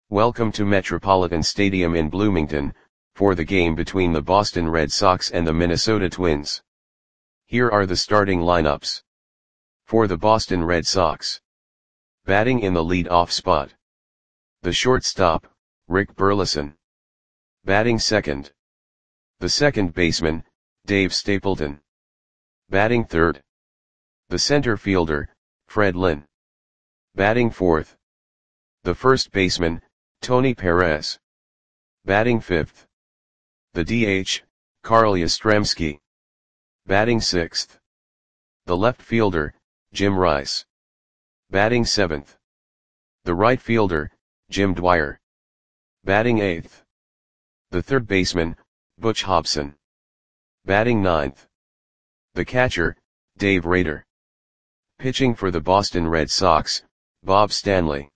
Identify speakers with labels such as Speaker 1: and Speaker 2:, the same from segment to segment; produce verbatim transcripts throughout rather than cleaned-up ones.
Speaker 1: Welcome to Metropolitan Stadium in Bloomington, for the game between the Boston Red Sox and the Minnesota Twins. Here are the starting lineups. For the Boston Red Sox. Batting in the lead-off spot. The shortstop, Rick Burleson. Batting second. The second baseman, Dave Stapleton. Batting third. The center fielder, Fred Lynn. Batting fourth. The first baseman, Tony Perez. Batting fifth. The D H, Carl Yastrzemski. Batting sixth. The left fielder, Jim Rice. Batting seventh. The right fielder, Jim Dwyer. Batting eighth. The third baseman, Butch Hobson. Batting ninth. The catcher, Dave Rader. Pitching for the Boston Red Sox, Bob Stanley.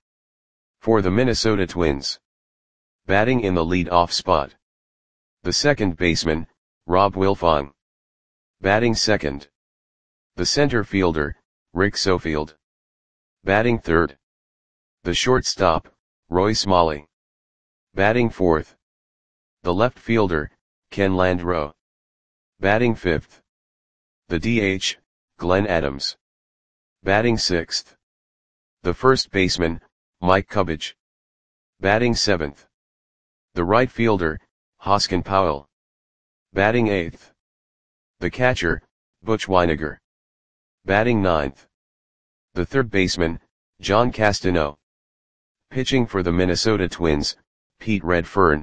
Speaker 1: For the Minnesota Twins. Batting in the lead-off spot. The second baseman, Rob Wilfong. Batting second. The center fielder, Rick Sofield. Batting third. The shortstop, Roy Smalley. Batting fourth. The left fielder, Ken Landreau. Batting fifth. The D H, Glenn Adams. Batting sixth. The first baseman, Mike Cubbage. Batting seventh. The right fielder, Hoskin Powell. Batting eighth. The catcher, Butch Wynegar. Batting ninth. The third baseman, John Castano. Pitching for the Minnesota Twins, Pete Redfern.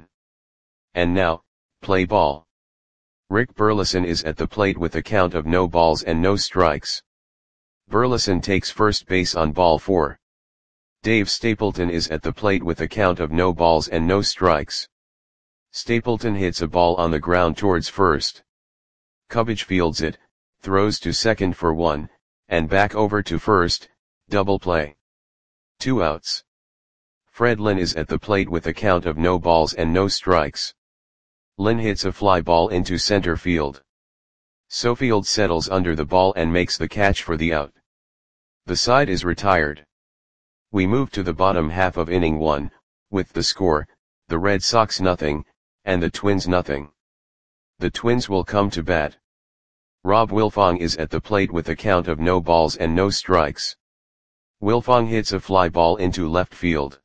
Speaker 1: And now, play ball. Rick Burleson is at the plate with a count of no balls and no strikes. Burleson takes first base on ball four. Dave Stapleton is at the plate with a count of no balls and no strikes. Stapleton hits a ball on the ground towards first. Cubbage fields it, throws to second for one, and back over to first, double play. Two outs. Fred Lynn is at the plate with a count of no balls and no strikes. Lynn hits a fly ball into center field. Sofield settles under the ball and makes the catch for the out. The side is retired. We move to the bottom half of inning one, with the score, the Red Sox nothing, and the Twins nothing. The Twins will come to bat. Rob Wilfong is at the plate with a count of no balls and no strikes. Wilfong hits a fly ball into left field.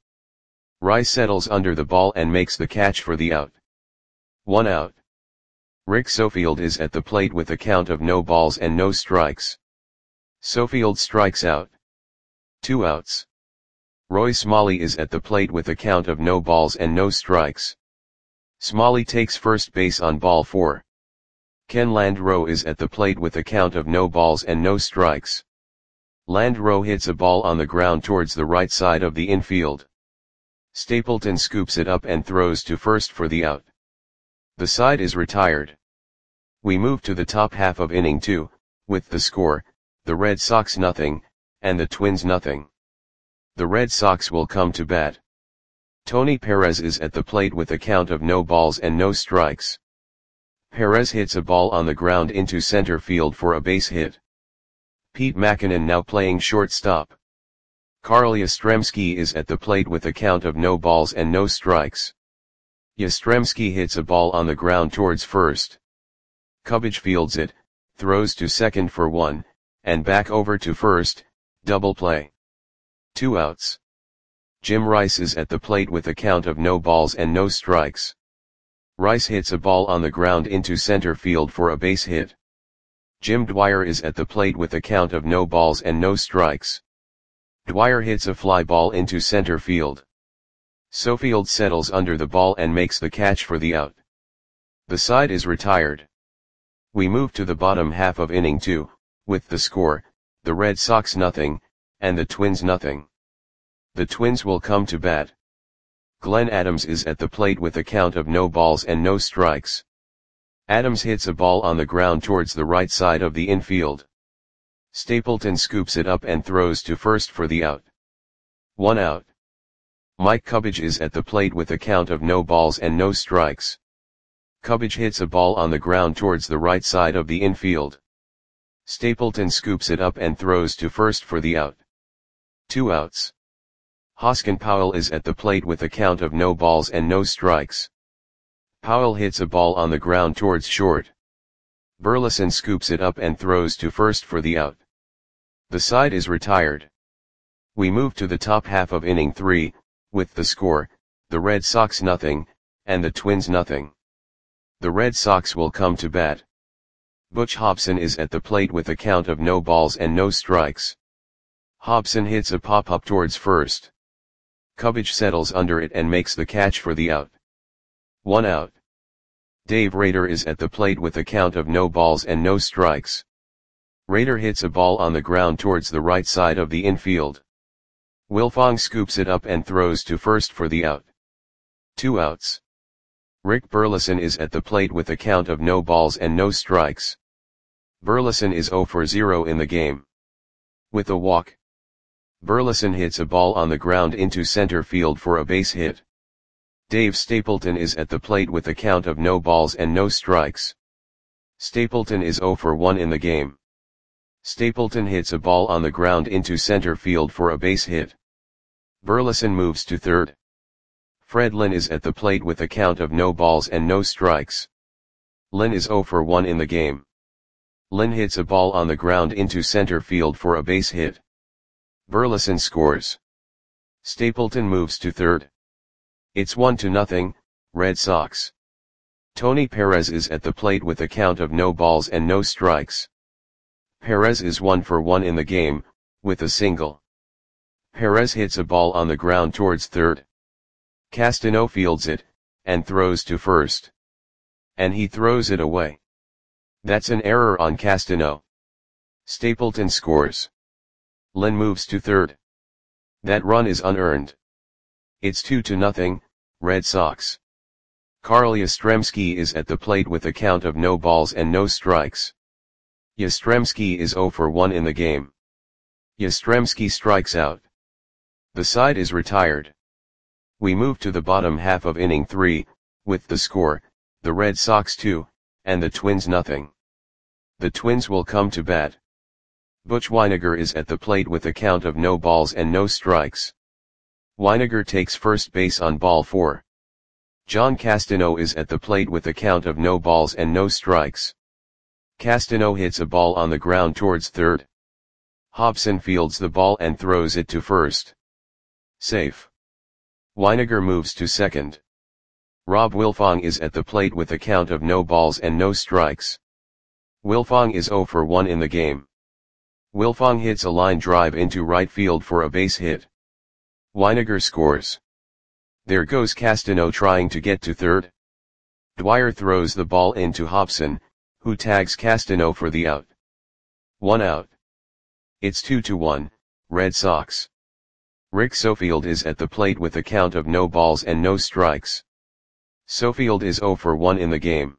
Speaker 1: Rice settles under the ball and makes the catch for the out. One out. Rick Sofield is at the plate with a count of no balls and no strikes. Sofield strikes out. Two outs. Roy Smalley is at the plate with a count of no balls and no strikes. Smalley takes first base on ball four. Ken Landreau is at the plate with a count of no balls and no strikes. Landreau hits a ball on the ground towards the right side of the infield. Stapleton scoops it up and throws to first for the out. The side is retired. We move to the top half of inning two, with the score, the Red Sox nothing, and the Twins nothing. The Red Sox will come to bat. Tony Perez is at the plate with a count of no balls and no strikes. Perez hits a ball on the ground into center field for a base hit. Pete Mackinnon now playing shortstop. Carl Yastrzemski is at the plate with a count of no balls and no strikes. Yastrzemski hits a ball on the ground towards first. Cubbage fields it, throws to second for one, and back over to first, double play. Two outs. Jim Rice is at the plate with a count of no balls and no strikes. Rice hits a ball on the ground into center field for a base hit. Jim Dwyer is at the plate with a count of no balls and no strikes. Dwyer hits a fly ball into center field. Sofield settles under the ball and makes the catch for the out. The side is retired. We move to the bottom half of inning two, with the score, the Red Sox nothing, and the Twins nothing. The Twins will come to bat. Glenn Adams is at the plate with a count of no balls and no strikes. Adams hits a ball on the ground towards the right side of the infield. Stapleton scoops it up and throws to first for the out. One out. Mike Cubbage is at the plate with a count of no balls and no strikes. Cubbage hits a ball on the ground towards the right side of the infield. Stapleton scoops it up and throws to first for the out. Two outs. Hoskin Powell is at the plate with a count of no balls and no strikes. Powell hits a ball on the ground towards short. Burleson scoops it up and throws to first for the out. The side is retired. We move to the top half of inning three, with the score, the Red Sox nothing, and the Twins nothing. The Red Sox will come to bat. Butch Hobson is at the plate with a count of no balls and no strikes. Hobson hits a pop-up towards first. Cubbage settles under it and makes the catch for the out. One out. Dave Rader is at the plate with a count of no balls and no strikes. Rader hits a ball on the ground towards the right side of the infield. Wilfong scoops it up and throws to first for the out. Two outs. Rick Burleson is at the plate with a count of no balls and no strikes. Burleson is zero for zero in the game. With a walk, Burleson hits a ball on the ground into center field for a base hit. Dave Stapleton is at the plate with a count of no balls and no strikes. Stapleton is zero for one in the game. Stapleton hits a ball on the ground into center field for a base hit. Burleson moves to third. Fred Lynn is at the plate with a count of no balls and no strikes. Lynn is zero for one in the game. Lynn hits a ball on the ground into center field for a base hit. Burleson scores. Stapleton moves to third. It's one to nothing, Red Sox. Tony Perez is at the plate with a count of no balls and no strikes. Perez is one for one in the game, with a single. Perez hits a ball on the ground towards third. Castano fields it, and throws to first. And he throws it away. That's an error on Castano. Stapleton scores. Lynn moves to third. That run is unearned. It's two to nothing, Red Sox. Carl Yastrzemski is at the plate with a count of no balls and no strikes. Yastrzemski is zero for one in the game. Yastrzemski strikes out. The side is retired. We move to the bottom half of inning three, with the score, the Red Sox two, and the Twins nothing. The Twins will come to bat. Butch Wynegar is at the plate with a count of no balls and no strikes. Wynegar takes first base on ball four. John Castano is at the plate with a count of no balls and no strikes. Castano hits a ball on the ground towards third. Hobson fields the ball and throws it to first. Safe. Wynegar moves to second. Rob Wilfong is at the plate with a count of no balls and no strikes. Wilfong is zero for one in the game. Wilfong hits a line drive into right field for a base hit. Wynegar scores. There goes Castano trying to get to third. Dwyer throws the ball into Hobson, who tags Castano for the out. One out. It's two to one, Red Sox. Rick Sofield is at the plate with a count of no balls and no strikes. Sofield is zero for one in the game.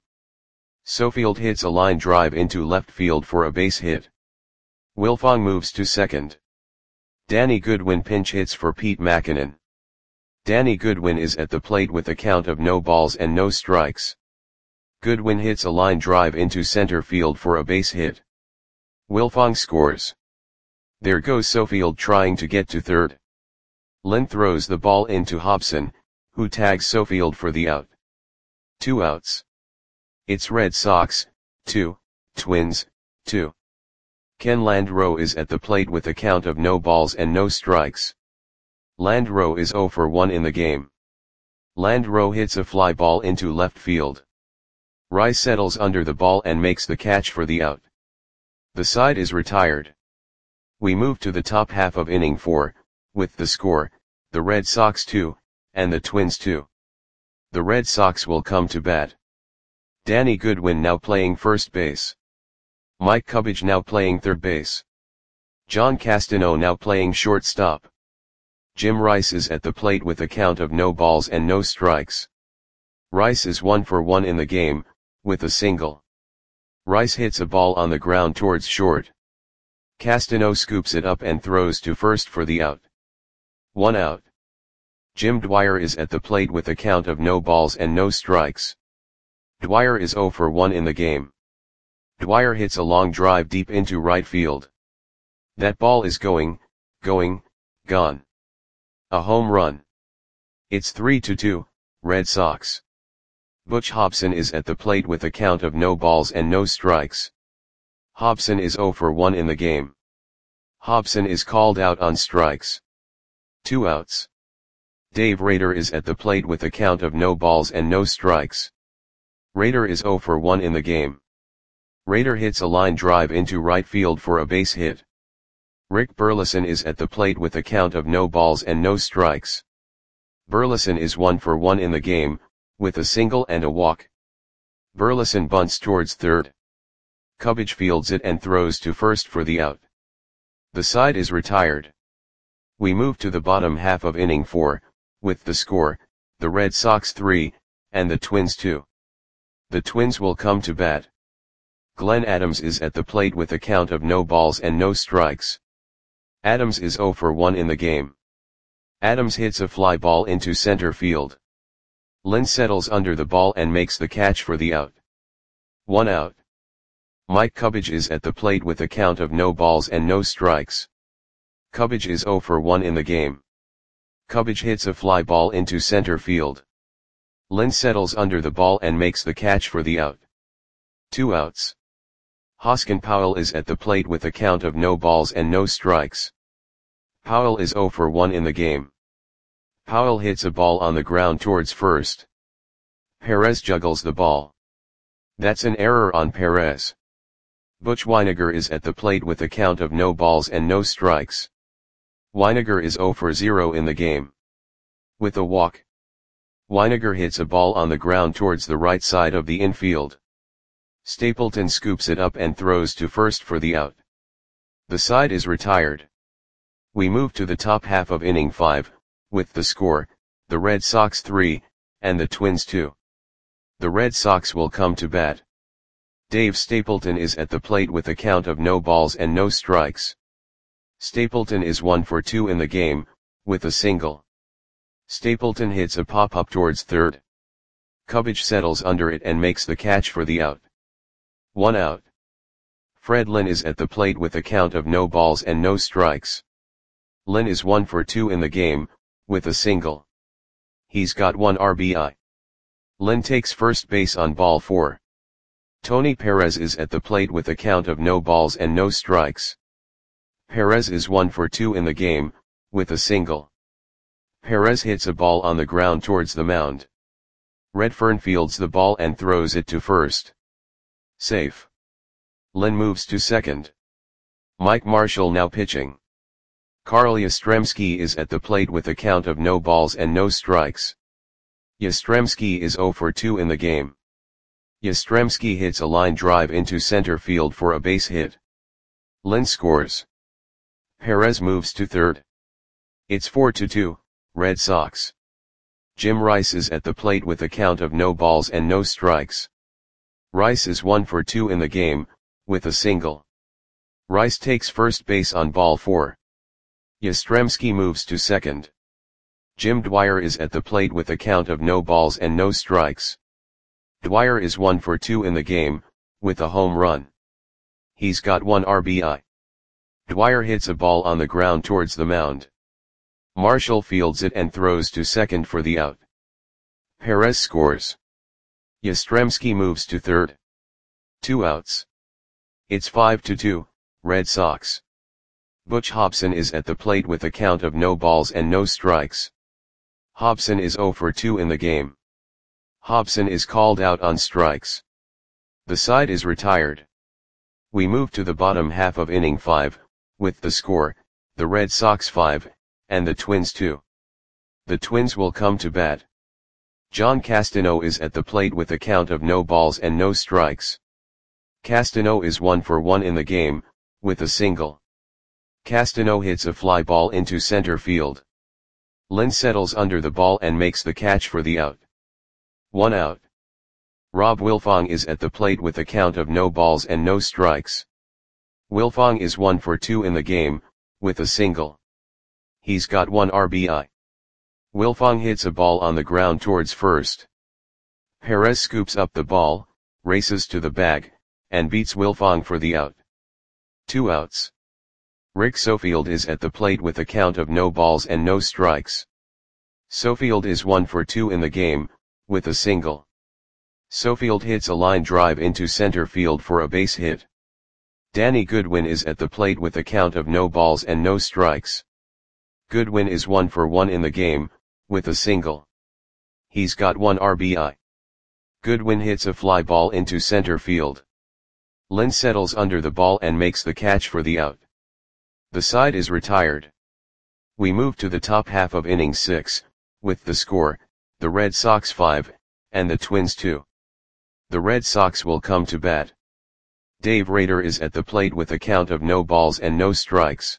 Speaker 1: Sofield hits a line drive into left field for a base hit. Wilfong moves to second. Danny Goodwin pinch hits for Pete Mackinnon. Danny Goodwin is at the plate with a count of no balls and no strikes. Goodwin hits a line drive into center field for a base hit. Wilfong scores. There goes Sofield trying to get to third. Lynn throws the ball into Hobson, who tags Sofield for the out. Two outs. It's Red Sox, two, Twins, two. Ken Landreau is at the plate with a count of no balls and no strikes. Landreau is zero for one in the game. Landreau hits a fly ball into left field. Rice settles under the ball and makes the catch for the out. The side is retired. We move to the top half of inning four, with the score, the Red Sox two, and the Twins two. The Red Sox will come to bat. Danny Goodwin now playing first base. Mike Cubbage now playing third base. John Castano now playing shortstop. Jim Rice is at the plate with a count of no balls and no strikes. Rice is one for one in the game, with a single. Rice hits a ball on the ground towards short. Castano scoops it up and throws to first for the out. One out. Jim Dwyer is at the plate with a count of no balls and no strikes. Dwyer is zero for one in the game. Dwyer hits a long drive deep into right field. That ball is going, going, gone. A home run. It's three to two, Red Sox. Butch Hobson is at the plate with a count of no balls and no strikes. Hobson is zero for one in the game. Hobson is called out on strikes. Two outs. Dave Rader is at the plate with a count of no balls and no strikes. Rader is zero for one in the game. Rader hits a line drive into right field for a base hit. Rick Burleson is at the plate with a count of no balls and no strikes. Burleson is one for one in the game, with a single and a walk. Burleson bunts towards third. Cubbage fields it and throws to first for the out. The side is retired. We move to the bottom half of inning four, with the score, the Red Sox three, and the Twins two. The Twins will come to bat. Glenn Adams is at the plate with a count of no balls and no strikes. Adams is zero for one in the game. Adams hits a fly ball into center field. Lynn settles under the ball and makes the catch for the out. One out. Mike Cubbage is at the plate with a count of no balls and no strikes. Cubbage is zero for one in the game. Cubbage hits a fly ball into center field. Lynn settles under the ball and makes the catch for the out. Two outs. Hoskin Powell is at the plate with a count of no balls and no strikes. Powell is zero for one in the game. Powell hits a ball on the ground towards first. Perez juggles the ball. That's an error on Perez. Butch Wynegar is at the plate with a count of no balls and no strikes. Wynegar is zero for zero in the game. With a walk. Wynegar hits a ball on the ground towards the right side of the infield. Stapleton scoops it up and throws to first for the out. The side is retired. We move to the top half of inning five, with the score, the Red Sox three, and the Twins two. The Red Sox will come to bat. Dave Stapleton is at the plate with a count of no balls and no strikes. Stapleton is one for two in the game, with a single. Stapleton hits a pop-up towards third. Cubbage settles under it and makes the catch for the out. One out. Fred Lynn is at the plate with a count of no balls and no strikes. Lynn is one for two in the game, with a single. He's got one R B I. Lynn takes first base on ball four. Tony Perez is at the plate with a count of no balls and no strikes. Perez is one for two in the game, with a single. Perez hits a ball on the ground towards the mound. Redfern fields the ball and throws it to first. Safe. Lynn moves to second. Mike Marshall now pitching. Carl Yastrzemski is at the plate with a count of no balls and no strikes. Yastrzemski is zero for two in the game. Yastrzemski hits a line drive into center field for a base hit. Lynn scores. Perez moves to third. It's four to two, Red Sox. Jim Rice is at the plate with a count of no balls and no strikes. Rice is one for two in the game, with a single. Rice takes first base on ball four. Yastrzemski moves to second. Jim Dwyer is at the plate with a count of no balls and no strikes. Dwyer is one for two in the game, with a home run. He's got one R B I. Dwyer hits a ball on the ground towards the mound. Marshall fields it and throws to second for the out. Perez scores. Yastrzemski moves to third. Two outs. It's five to two, Red Sox. Butch Hobson is at the plate with a count of no balls and no strikes. Hobson is zero for two in the game. Hobson is called out on strikes. The side is retired. We move to the bottom half of inning five, with the score, the Red Sox five, and the Twins two. The Twins will come to bat. John Castano is at the plate with a count of no balls and no strikes. Castano is one for one in the game, with a single. Castano hits a fly ball into center field. Lynn settles under the ball and makes the catch for the out. One out. Rob Wilfong is at the plate with a count of no balls and no strikes. Wilfong is one for two in the game, with a single. He's got one R B I. Wilfong hits a ball on the ground towards first. Perez scoops up the ball, races to the bag, and beats Wilfong for the out. Two outs. Rick Sofield is at the plate with a count of no balls and no strikes. Sofield is one for two in the game, with a single. Sofield hits a line drive into center field for a base hit. Danny Goodwin is at the plate with a count of no balls and no strikes. Goodwin is one for one in the game, with a single. He's got one R B I. Goodwin hits a fly ball into center field. Lynn settles under the ball and makes the catch for the out. The side is retired. We move to the top half of inning six, with the score, the Red Sox five, and the Twins two. The Red Sox will come to bat. Dave Rader is at the plate with a count of no balls and no strikes.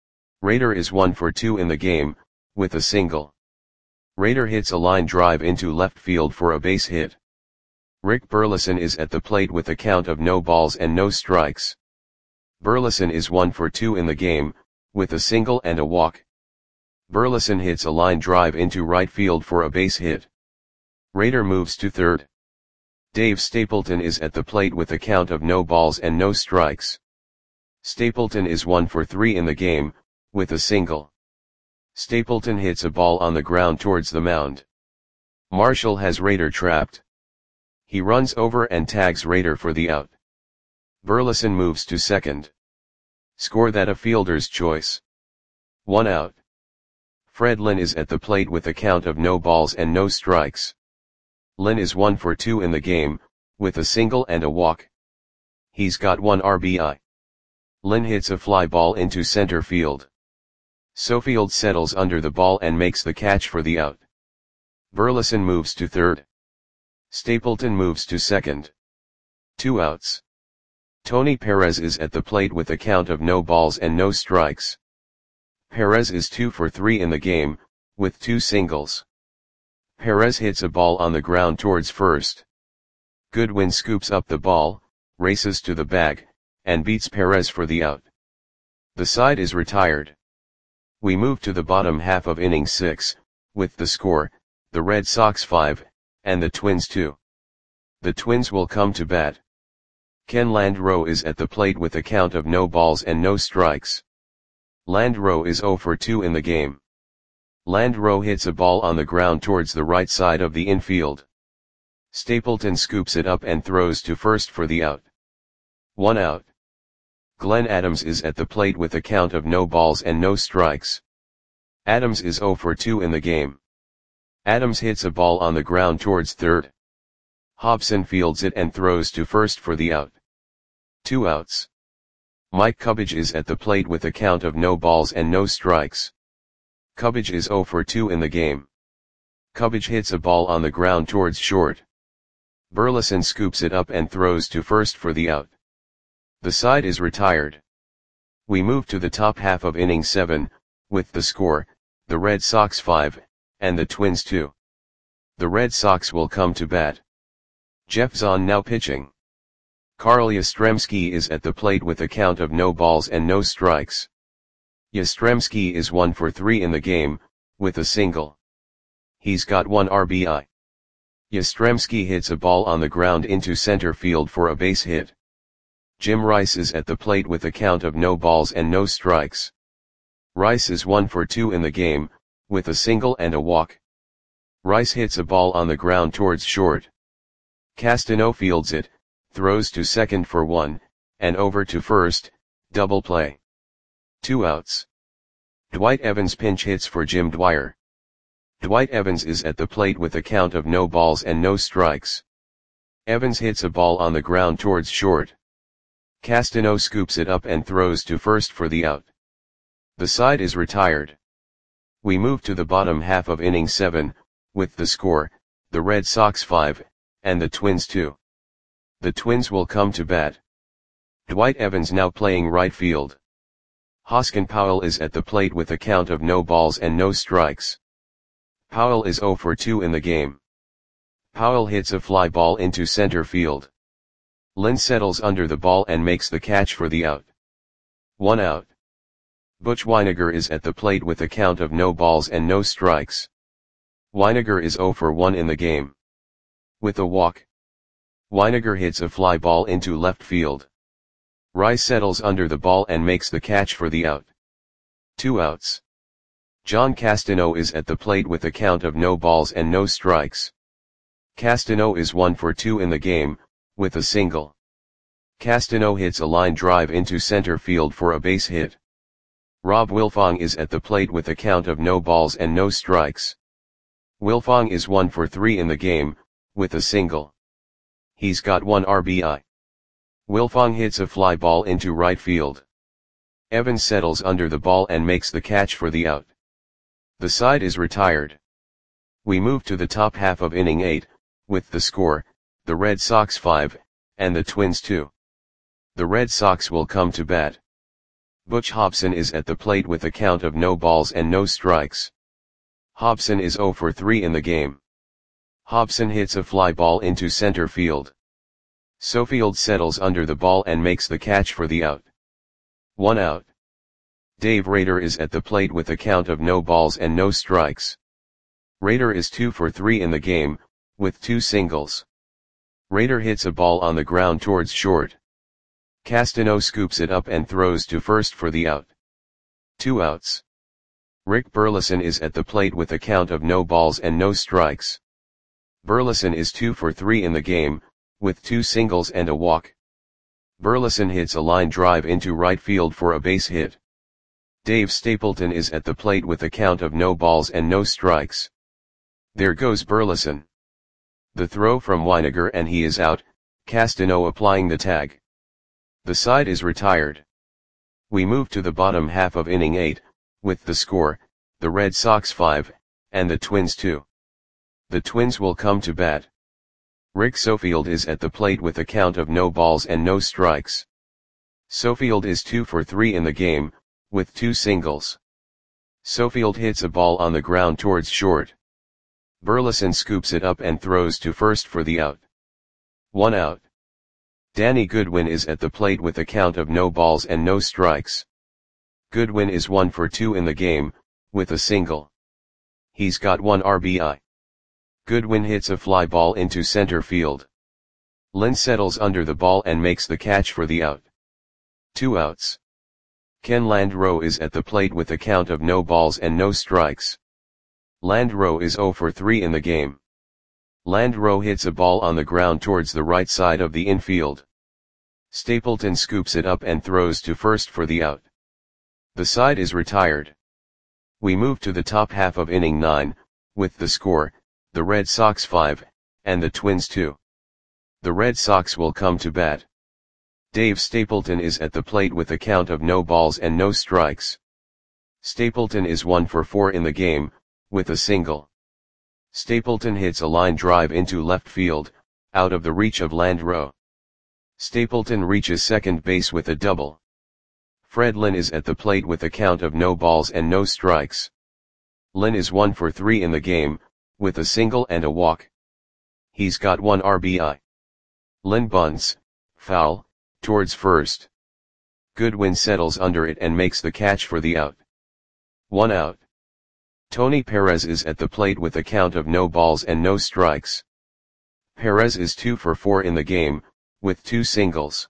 Speaker 1: Rader is one for two in the game, with a single. Rader hits a line drive into left field for a base hit. Rick Burleson is at the plate with a count of no balls and no strikes. Burleson is one for two in the game, with a single and a walk. Burleson hits a line drive into right field for a base hit. Rader moves to third. Dave Stapleton is at the plate with a count of no balls and no strikes. Stapleton is one for three in the game, with a single. Stapleton hits a ball on the ground towards the mound. Marshall has Rader trapped. He runs over and tags Rader for the out. Burleson moves to second. Score that a fielder's choice. One out. Fred Lynn is at the plate with a count of no balls and no strikes. Lynn is one for two in the game, with a single and a walk. He's got one R B I. Lynn hits a fly ball into center field. Sofield settles under the ball and makes the catch for the out. Burleson moves to third. Stapleton moves to second. Two outs. Tony Perez is at the plate with a count of no balls and no strikes. Perez is two for three in the game, with two singles. Perez hits a ball on the ground towards first. Goodwin scoops up the ball, races to the bag, and beats Perez for the out. The side is retired. We move to the bottom half of inning six, with the score, the Red Sox five, and the Twins two. The Twins will come to bat. Ken Landreau is at the plate with a count of no balls and no strikes. Landreau is zero for two in the game. Landreau hits a ball on the ground towards the right side of the infield. Stapleton scoops it up and throws to first for the out. One out. Glenn Adams is at the plate with a count of no balls and no strikes. Adams is zero for two in the game. Adams hits a ball on the ground towards third. Hobson fields it and throws to first for the out. Two outs. Mike Cubbage is at the plate with a count of no balls and no strikes. Cubbage is zero for two in the game. Cubbage hits a ball on the ground towards short. Burleson scoops it up and throws to first for the out. The side is retired. We move to the top half of inning seven, with the score, the Red Sox five, and the Twins two. The Red Sox will come to bat. Jeff Zahn now pitching. Carl Yastrzemski is at the plate with a count of no balls and no strikes. Yastrzemski is one for three in the game, with a single. He's got one R B I. Yastrzemski hits a ball on the ground into center field for a base hit. Jim Rice is at the plate with a count of no balls and no strikes. Rice is one for two in the game, with a single and a walk. Rice hits a ball on the ground towards short. Castano fields it, throws to second for one, and over to first, double play. Two outs. Dwight Evans pinch hits for Jim Dwyer. Dwight Evans is at the plate with a count of no balls and no strikes. Evans hits a ball on the ground towards short. Castano scoops it up and throws to first for the out. The side is retired. We move to the bottom half of inning seven, with the score, the Red Sox five, and the Twins two. The Twins will come to bat. Dwight Evans now playing right field. Hoskin Powell is at the plate with a count of no balls and no strikes. Powell is zero for two in the game. Powell hits a fly ball into center field. Lynn settles under the ball and makes the catch for the out. One out. Butch Wynegar is at the plate with a count of no balls and no strikes. Wynegar is zero for one in the game. With a walk. Wynegar hits a fly ball into left field. Rice settles under the ball and makes the catch for the out. Two outs. John Castano is at the plate with a count of no balls and no strikes. Castano is one for two in the game, with a single. Castano hits a line drive into center field for a base hit. Rob Wilfong is at the plate with a count of no balls and no strikes. Wilfong is one for three in the game, with a single. He's got one R B I. Wilfong hits a fly ball into right field. Evans settles under the ball and makes the catch for the out. The side is retired. We move to the top half of inning eight, with the score, the Red Sox five, and the Twins two. The Red Sox will come to bat. Butch Hobson is at the plate with a count of no balls and no strikes. Hobson is zero for three in the game. Hobson hits a fly ball into center field. Sofield settles under the ball and makes the catch for the out. One out. Dave Rader is at the plate with a count of no balls and no strikes. Rader is two for three in the game, with two singles. Rader hits a ball on the ground towards short. Castano scoops it up and throws to first for the out. Two outs. Rick Burleson is at the plate with a count of no balls and no strikes. Burleson is two for three in the game, with two singles and a walk. Burleson hits a line drive into right field for a base hit. Dave Stapleton is at the plate with a count of no balls and no strikes. There goes Burleson. The throw from Weiniger and he is out, Castano applying the tag. The side is retired. We move to the bottom half of inning eight, with the score, the Red Sox five, and the Twins two. The Twins will come to bat. Rick Sofield is at the plate with a count of no balls and no strikes. Sofield is two for three in the game, with two singles. Sofield hits a ball on the ground towards short. Burleson scoops it up and throws to first for the out. One out. Danny Goodwin is at the plate with a count of no balls and no strikes. Goodwin is one for two in the game, with a single. He's got one R B I. Goodwin hits a fly ball into center field. Lynn settles under the ball and makes the catch for the out. Two outs. Ken Landreau is at the plate with a count of no balls and no strikes. Landreau is zero for three in the game. Landreau hits a ball on the ground towards the right side of the infield. Stapleton scoops it up and throws to first for the out. The side is retired. We move to the top half of inning nine, with the score, the Red Sox five, and the Twins two. The Red Sox will come to bat. Dave Stapleton is at the plate with a count of no balls and no strikes. Stapleton is one for four in the game, with a single. Stapleton hits a line drive into left field, out of the reach of Landreau. Stapleton reaches second base with a double. Fred Lynn is at the plate with a count of no balls and no strikes. Lynn is one for three in the game, with a single and a walk. He's got one R B I. Lynn bunts, foul, towards first. Goodwin settles under it and makes the catch for the out. One out. Tony Perez is at the plate with a count of no balls and no strikes. Perez is two for four in the game, with two singles.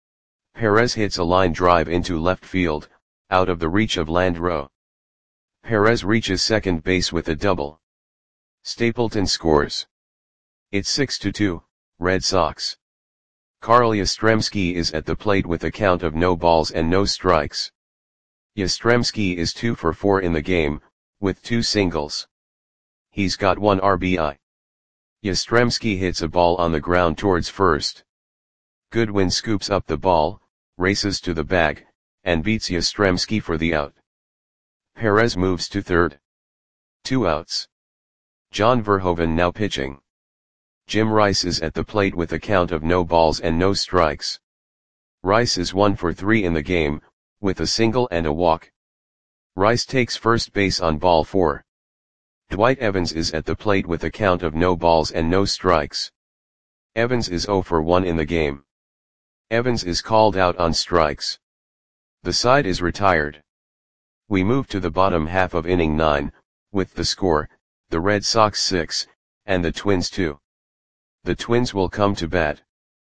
Speaker 1: Perez hits a line drive into left field, out of the reach of Landreau. Perez reaches second base with a double. Stapleton scores. It's six to two, Red Sox. Carl Yastrzemski is at the plate with a count of no balls and no strikes. Yastrzemski is two for four in the game, with two singles. He's got one R B I. Yastrzemski hits a ball on the ground towards first. Goodwin scoops up the ball, races to the bag, and beats Yastrzemski for the out. Perez moves to third. Two outs. John Verhoeven now pitching. Jim Rice is at the plate with a count of no balls and no strikes. Rice is one for three in the game, with a single and a walk. Rice takes first base on ball four. Dwight Evans is at the plate with a count of no balls and no strikes. Evans is zero for one in the game. Evans is called out on strikes. The side is retired. We move to the bottom half of inning nine, with the score, the Red Sox six, and the Twins two. The Twins will come to bat.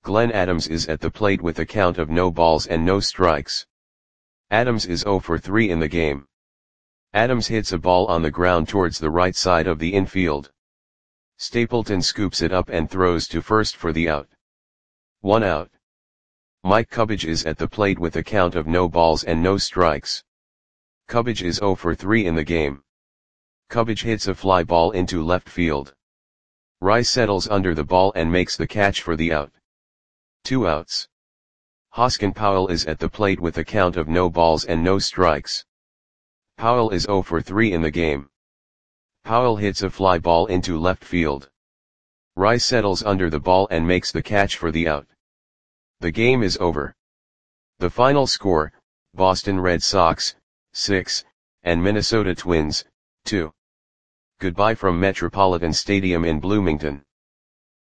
Speaker 1: Glenn Adams is at the plate with a count of no balls and no strikes. Adams is zero for three in the game. Adams hits a ball on the ground towards the right side of the infield. Stapleton scoops it up and throws to first for the out. One out. Mike Cubbage is at the plate with a count of no balls and no strikes. Cubbage is zero for three in the game. Cubbage hits a fly ball into left field. Rice settles under the ball and makes the catch for the out. Two outs. Hoskin Powell is at the plate with a count of no balls and no strikes. Powell is zero for three in the game. Powell hits a fly ball into left field. Rice settles under the ball and makes the catch for the out. The game is over. The final score, Boston Red Sox, six, and Minnesota Twins, two. Goodbye from Metropolitan Stadium in Bloomington.